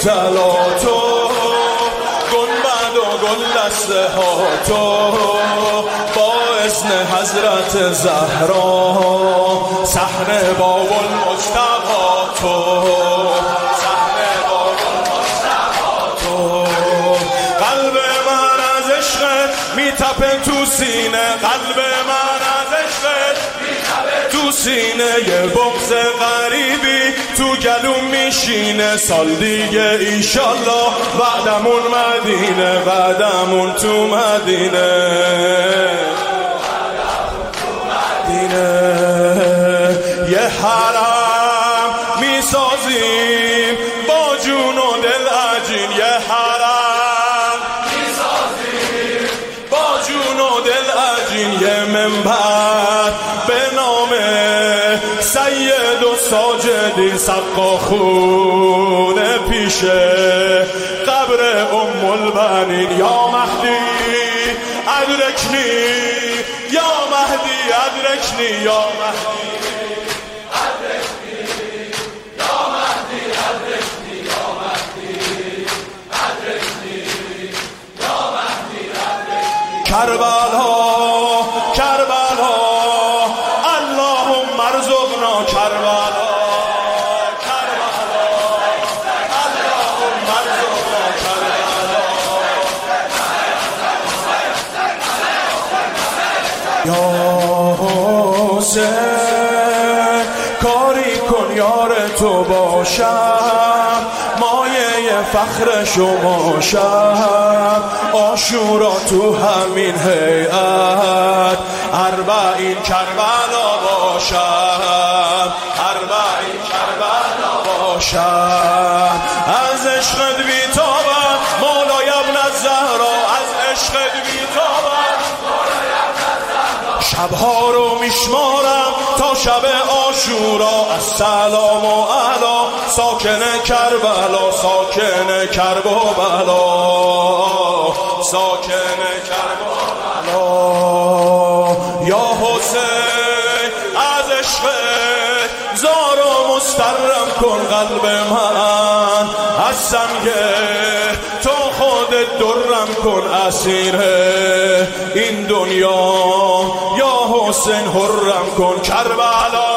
طلا تو، گنبد و گل دسته ها تو، با اذن حضرت زهرا صحن باب المجتبی تو، صحن باب المجتبی تو. قلب من از عشقت میتپه تو سینه، قلب من از عشقت میتپه تو سینه، یه بغض غریبی تو گلوم میشینه. سال دیگه ایشالله بعدمون مدینه، بعدمون تو مدینه، یه حرم میسازیم با جون و دل عجین، یه حرم میسازیم با جون و دل عجین، یه منبر به نام سید و ساجدین سقا خونه پیشه قبر ام البنین. یا مهدی ادرکنی، یا مهدی ادرکنی، یا مهدی ادرکنی، یا مهدی ادرکنی، یا مهدی ادرکنی، یا مهدی ادرکنی. کربلا کربلا اللهم ارزقنا کربلا، کربلا اللهم ارزقنا کربلا. یا حسین کاری کن یار تو باشم، مایه فخر شما شم، عاشورا تو همین هیئت اربعین کربلا باشم، اربعین کربلا باشم. از عشقت بیتابم مولای ابن الزهرا، از عشقت بیتابم شبها رو میشمارم تا شب عاشورا. السلام علی ساکن کربلا، ساکن کرب و بلا، ساکن کرب و بلا. یا حسین از عشقت زار و مسترم کن قلب من، از سنگ تو خودت درم کن اسیر این دنیا. یا حسین حرم کن کربلا.